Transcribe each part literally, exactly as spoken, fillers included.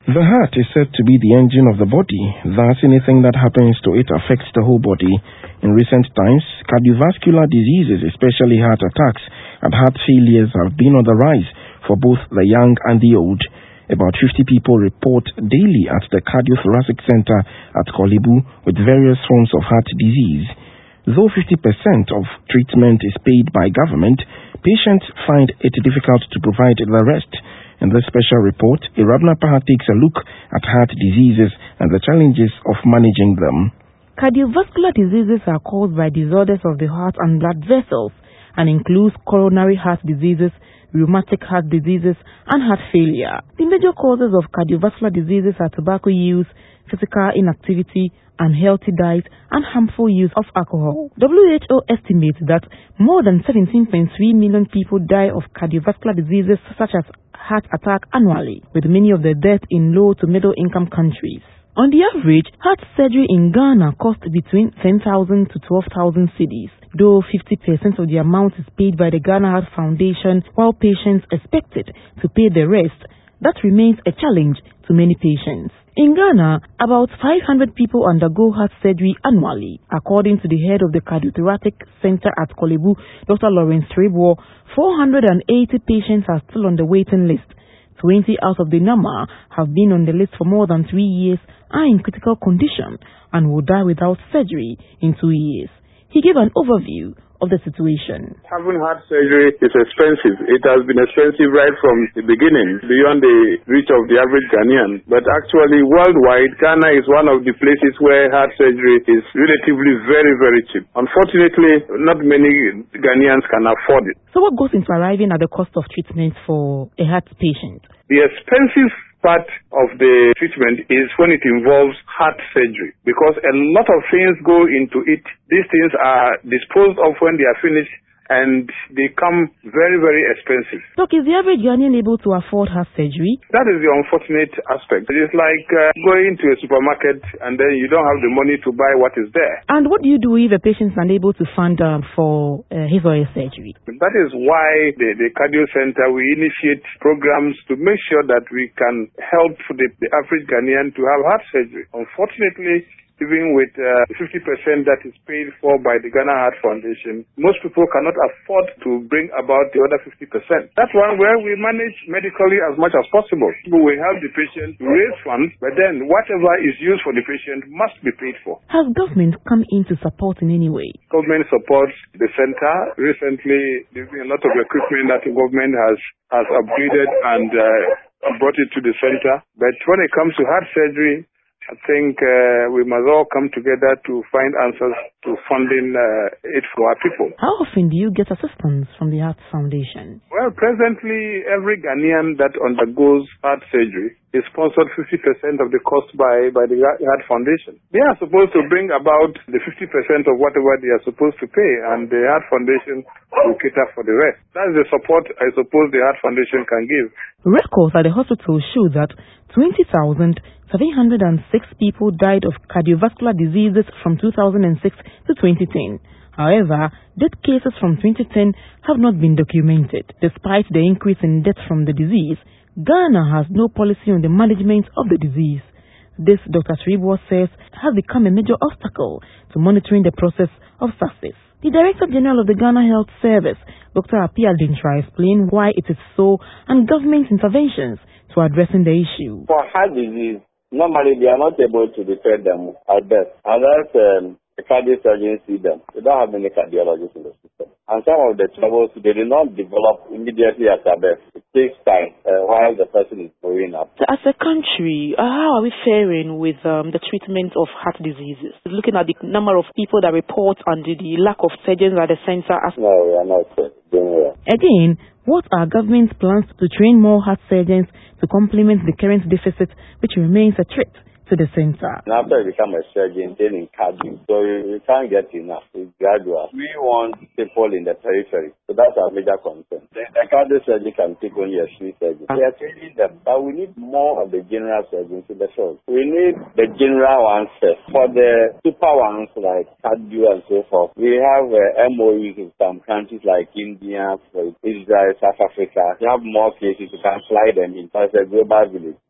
The heart is said to be the engine of the body, thus anything that happens to it affects the whole body. In recent times, cardiovascular diseases, especially heart attacks and heart failures, have been on the rise for both the young and the old. About fifty people report daily at the Cardiothoracic Center at Korle Bu with various forms of heart disease. Though fifty percent of treatment is paid by government, patients find it difficult to provide the rest. In this special report, Irabna Paha takes a look at heart diseases and the challenges of managing them. Cardiovascular diseases are caused by disorders of the heart and blood vessels and includes coronary heart diseases, rheumatic heart diseases, and heart failure. The major causes of cardiovascular diseases are tobacco use, physical inactivity, unhealthy diet, and harmful use of alcohol. W H O estimates that more than seventeen point three million people die of cardiovascular diseases such as heart attack annually, with many of the deaths in low to middle income countries. On the average, heart surgery in Ghana costs between ten thousand to twelve thousand cedis, though fifty percent of the amount is paid by the Ghana Heart Foundation, while patients expected to pay the rest. That remains a challenge to many patients. In Ghana, about five hundred people undergo heart surgery annually. According to the head of the Cardiothoracic Center at Korle Bu, Doctor Lawrence Tribor, four hundred eighty patients are still on the waiting list. twenty out of the number have been on the list for more than three years, are in critical condition, and will die without surgery in two years. He gave an overview of the situation. Having heart surgery is expensive. It has been expensive right from the beginning, beyond the reach of the average Ghanaian. But actually, worldwide, Ghana is one of the places where heart surgery is relatively very, very cheap. Unfortunately, not many Ghanaians can afford it. So what goes into arriving at the cost of treatment for a heart patient? The expensive part of the treatment is when it involves heart surgery, because a lot of things go into it. These things are disposed of when they are finished, and they come very, very expensive. Doc, is the average Ghanaian able to afford heart surgery? That is the unfortunate aspect. It is like uh, going to a supermarket and then you don't have the money to buy what is there. And what do you do if a patient is unable to fund um, for uh, his or her surgery? That is why the, the Cardio Center, we initiate programs to make sure that we can help the, the average Ghanaian to have heart surgery. Unfortunately, even with uh, fifty percent that is paid for by the Ghana Heart Foundation, most people cannot afford to bring about the other fifty percent. That's one where we manage medically as much as possible. We will help the patient to raise funds, but then whatever is used for the patient must be paid for. Has government come in to support in any way? Government supports the center. Recently, there's been a lot of equipment that the government has, has upgraded and uh, brought it to the center. But when it comes to heart surgery, I think uh, we must all come together to find answers to funding uh, it for our people. How often do you get assistance from the Heart Foundation? Well, presently, every Ghanaian that undergoes heart surgery is sponsored fifty percent of the cost by, by the Heart Foundation. They are supposed to bring about the fifty percent of whatever they are supposed to pay, and the Heart Foundation will cater for the rest. That is the support I suppose the Heart Foundation can give. Records at the hospital show that twenty thousand seven hundred six people died of cardiovascular diseases from two thousand six to twenty ten. However, death cases from twenty ten have not been documented. Despite the increase in deaths from the disease, Ghana has no policy on the management of the disease. This, Doctor Tribor says, has become a major obstacle to monitoring the process of success. The Director General of the Ghana Health Service, Doctor Apia Dintra, explained why it is so and government interventions to addressing the issue. For heart disease, normally they are not able to detect them at best unless um, the cardiac surgeons see them. They don't have many cardiologists in the system. And some of the troubles, they do not develop immediately after birth. It takes time uh, while the person is growing up. So as a country, uh, how are we faring with um, the treatment of heart diseases? Looking at the number of people that report and the, the lack of surgeons at the center. As no, we are not uh, doing well. Again, what are government's plans to train more heart surgeons to complement the current deficit, which remains a threat to the center? After you become a surgeon, then in cardio, so you, you can't get enough. It's gradual. We want people in the periphery, so that's our major concern. The, the cardio surgeon can take only a three surgeons. We are training them, but we need more of the general surgeons in the field. We need the general ones first. For the super ones like cardio and so forth, we have uh, M O Us in some countries like India, Israel, South Africa. We have more cases, you can fly them in as a global village.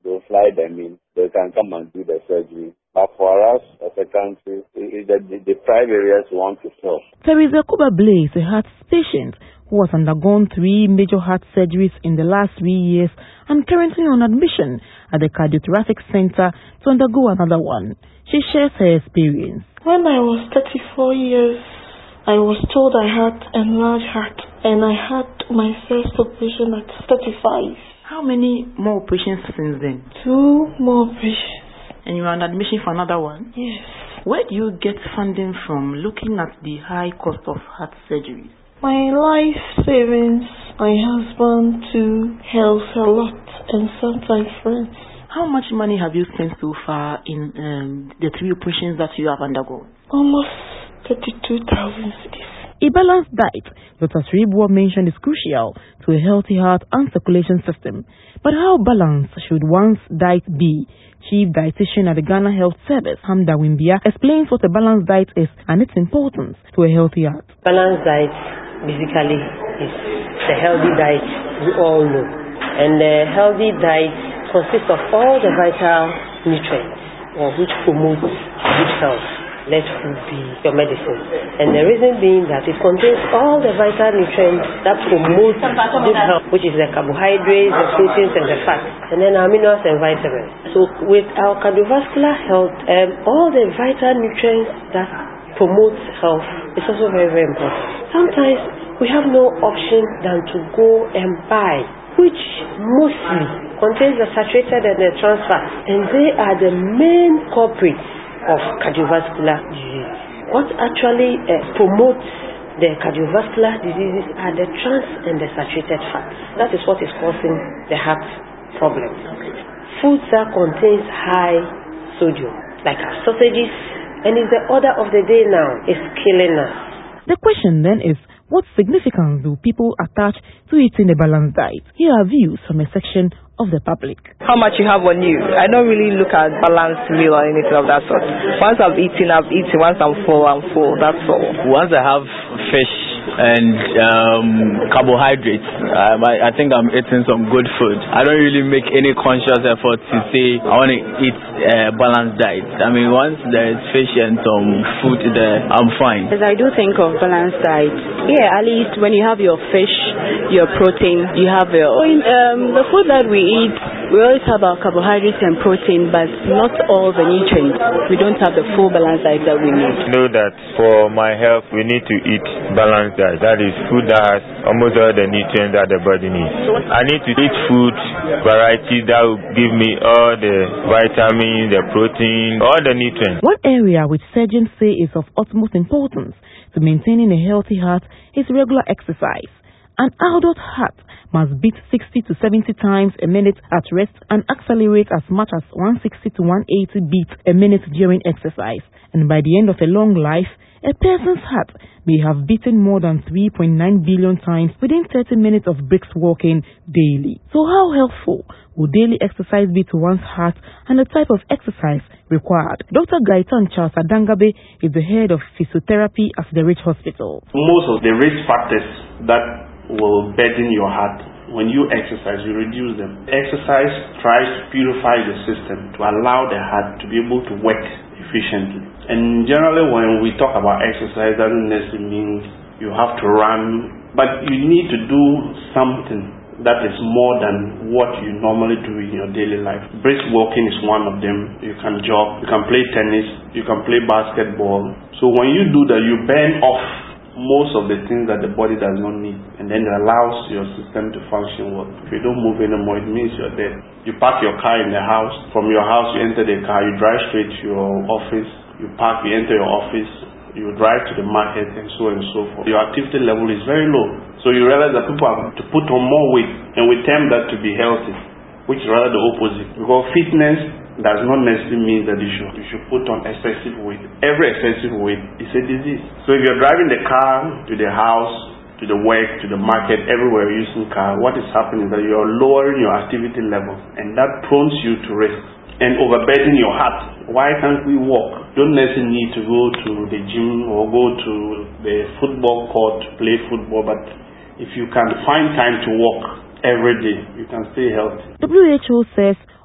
they'll fly them in. They can come and do the surgery. But for us as a country, it, the, the, the private areas want to help. Teresa Kuba Blaze, a heart patient who has undergone three major heart surgeries in the last three years and currently on admission at the Cardiothoracic Center to undergo another one. She shares her experience. When I was thirty-four years, I was told I had enlarged heart, and I had my first operation at thirty-five. How many more operations since then? Two more operations. And you are on admission for another one? Yes. Where do you get funding from, looking at the high cost of heart surgeries? My life savings, my husband too, helps a lot, and sometimes friends. How much money have you spent so far in um, the three operations that you have undergone? Almost thirty-two thousand cedis. A balanced diet, Doctor Sribuwa mentioned, is crucial to a healthy heart and circulation system. But how balanced should one's diet be? Chief Dietitian at the Ghana Health Service, Hamda Wimbia, explains what a balanced diet is and its importance to a healthy heart. Balanced diet basically is the healthy diet we all know. And the healthy diet consists of all the vital nutrients or which promote good health. Let food be your medicine. And the reason being that it contains all the vital nutrients that promote good health, which is the carbohydrates, the proteins, and the fats, and then aminos and vitamins. So with our cardiovascular health, um, all the vital nutrients that promote health is also very, very important. Sometimes we have no option than to go and buy, which mostly contains the saturated and the trans fats, and they are the main culprits of cardiovascular disease. What actually uh, promotes the cardiovascular diseases are the trans and the saturated fats. That is what is causing the heart problems. Foods that contains high sodium, like our sausages, and it's the order of the day now, is killing us. The question then is, what significance do people attach to eating a balanced diet? Here are views from a section of the public. How much you have on you? I don't really look at balanced meal or anything of that sort. Once I've eaten, I've eaten. Once I'm full, I'm full. That's all. Once I have fish and um, carbohydrates, um, I, I think I'm eating some good food. I don't really make any conscious effort to say I want to eat a balanced diet. I mean, once there's fish and some food there, I'm fine. Yes, I do think of balanced diet. Yeah, at least when you have your fish, your protein, you have your um, the food that we eat. We always have our carbohydrates and protein, but not all the nutrients. We don't have the full balanced diet that we need. I know that for my health, we need to eat balanced diet. That is food that has almost all the nutrients that the body needs. I need to eat food variety that will give me all the vitamins, the protein, all the nutrients. One area which surgeons say is of utmost importance to maintaining a healthy heart is regular exercise. An adult heart must beat sixty to seventy times a minute at rest and accelerate as much as one hundred sixty to one hundred eighty beats a minute during exercise. And by the end of a long life, a person's heart may have beaten more than three point nine billion times within thirty minutes of brisk walking daily. So how helpful will daily exercise be to one's heart and the type of exercise required? Doctor Gaitan Charles Adangabe is the head of physiotherapy at the Rich Hospital. Most of the risk factors that will burden your heart, when you exercise, you reduce them. Exercise tries to purify the system to allow the heart to be able to work efficiently. And generally when we talk about exercise, that doesn't necessarily mean you have to run, but you need to do something that is more than what you normally do in your daily life. Brisk walking is one of them. You can jog, you can play tennis, you can play basketball. So when you do that, you burn off most of the things that the body does not need, and then it allows your system to function well. If you don't move anymore, it means you're dead. You park your car in the house. From your house, you enter the car, you drive straight to your office. You park, you enter your office, you drive to the market, and so on and so forth. Your activity level is very low. So you realize that people have to put on more weight, and we term that to be healthy, which is rather the opposite. Because fitness does not necessarily mean that you should, you should put on excessive weight. Every excessive weight is a disease. So if you're driving the car to the house, to the work, to the market, everywhere using car, what is happening is that you're lowering your activity level, and that prompts you to risk and overburden your heart. Why can't we walk? Don't necessarily need to go to the gym or go to the football court to play football, but if you can find time to walk every day, you can stay healthy. W H O says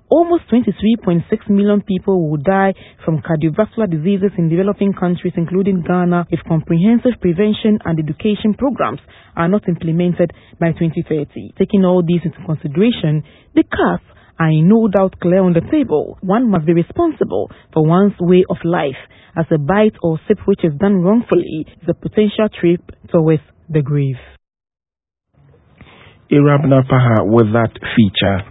almost twenty-three point six million people will die from cardiovascular diseases in developing countries, including Ghana, if comprehensive prevention and education programs are not implemented by twenty thirty. Taking all these into consideration, the cards are in no doubt clear on the table. One must be responsible for one's way of life, as a bite or sip which is done wrongfully is a potential trip towards the grave. Irabna Paha with that feature.